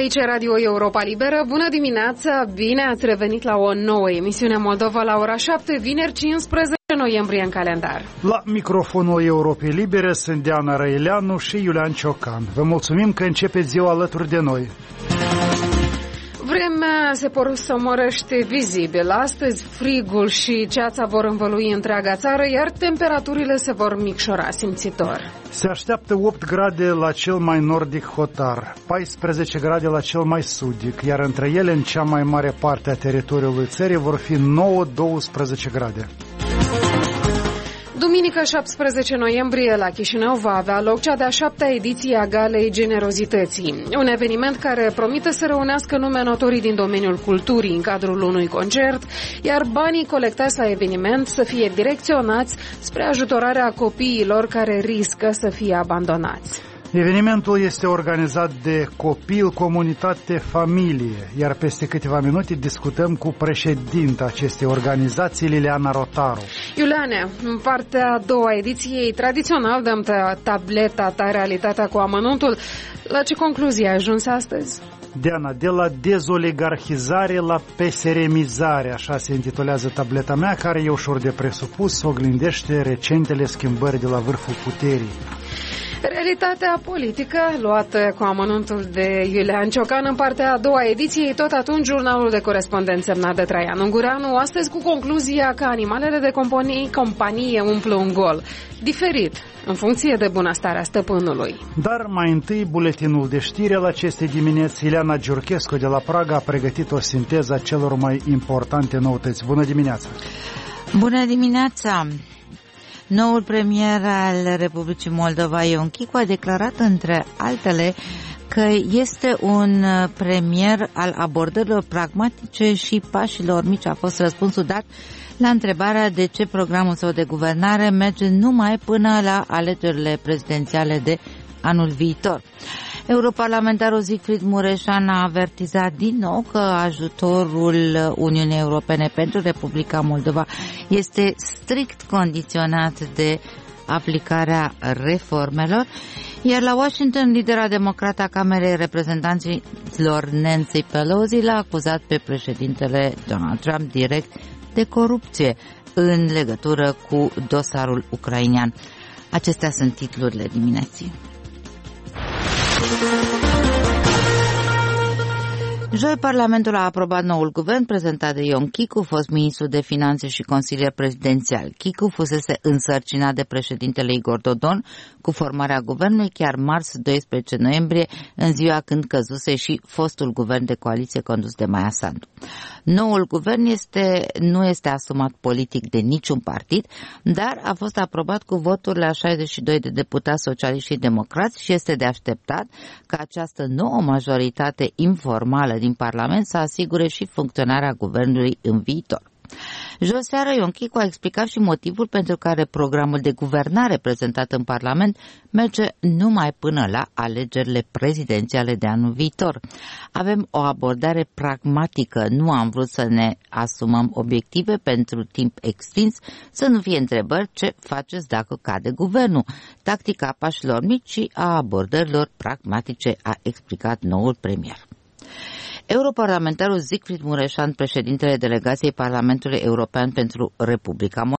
Aici Radio Europa Liberă. Bună dimineața, bine ați revenit la o nouă emisiune Moldova la ora 7, vineri 15 noiembrie în calendar. La microfonul Europei Libere sunt Diana Răileanu și Iulian Ciocan. Vă mulțumim că începeți ziua alături de noi. Vremea se porusomorăște vizibil. Astăzi frigul și ceața vor învălui întreaga țară, iar temperaturile se vor micșora simțitor. Se așteaptă 8 grade la cel mai nordic Hotar, 14 grade la cel mai sudic, iar între ele, în cea mai mare parte a teritoriului țării, vor fi 9-12 grade. Duminică 17 noiembrie la Chișinău va avea loc cea de-a 7-a ediție a Galei Generozității, un eveniment care promite să reunească nume notorii din domeniul culturii în cadrul unui concert, iar banii colectați la eveniment să fie direcționați spre ajutorarea copiilor care riscă să fie abandonați. Evenimentul este organizat de Copil, Comunitate, Familie, iar peste câteva minute discutăm cu președinta acestei organizații, Liliana Rotaru. Iuliane, în partea a doua ediției, tradițional dăm tableta ta, realitatea cu amănuntul. La ce concluzie ai ajuns astăzi? Diana, de la dezoligarhizare la peseremizare, așa se intitulează tableta mea, care e ușor de presupus, oglindește recentele schimbări de la vârful puterii. Realitatea politică, luată cu amănuntul de Iulian Ciocan în partea a doua ediției, tot atunci jurnalul de corespondență semnat de Traian Ungureanu, astăzi cu concluzia că animalele de companie umplu un gol, diferit, în funcție de bunăstarea stăpânului. Dar mai întâi, buletinul de știri al acestei dimineți. Ileana Giurchescu de la Praga a pregătit o sinteză a celor mai importante noutăți. Bună dimineața! Bună dimineața! Noul premier al Republicii Moldova, Ion Chicu, a declarat, între altele, că este un premier al abordărilor pragmatice și pașilor mici. A fost răspunsul dat la întrebarea de ce programul său de guvernare merge numai până la alegerile prezidențiale de anul viitor. Europarlamentarul Siegfried Mureșan a avertizat din nou că ajutorul Uniunii Europene pentru Republica Moldova este strict condiționat de aplicarea reformelor, iar la Washington, lidera democrată a Camerei Reprezentanților Nancy Pelosi l-a acuzat pe președintele Donald Trump direct de corupție în legătură cu dosarul ucrainean. Acestea sunt titlurile dimineții. Joi, Parlamentul a aprobat noul guvern prezentat de Ion Chicu, fost ministru de finanțe și consilier prezidențial. Chicu fusese însărcinat de președintele Igor Dodon cu formarea guvernului chiar marți 12 noiembrie, în ziua când căzuse și fostul guvern de coaliție condus de Maia Sandu. Noul guvern nu este asumat politic de niciun partid, dar a fost aprobat cu voturi la 62 de deputați socialiști și democrați și este de așteptat ca această nouă majoritate informală din Parlament să asigure și funcționarea guvernului în viitor. Joi seară, Ion Chicu a explicat și motivul pentru care programul de guvernare prezentat în Parlament merge numai până la alegerile prezidențiale de anul viitor. Avem o abordare pragmatică, nu am vrut să ne asumăm obiective pentru timp extins, să nu fie întrebări ce faceți dacă cade guvernul. Tactica pașilor mici și a abordărilor pragmatice, a explicat noul premier. Europarlamentarul Siegfried Mureșan, președintele delegației Parlamentului European pentru Republica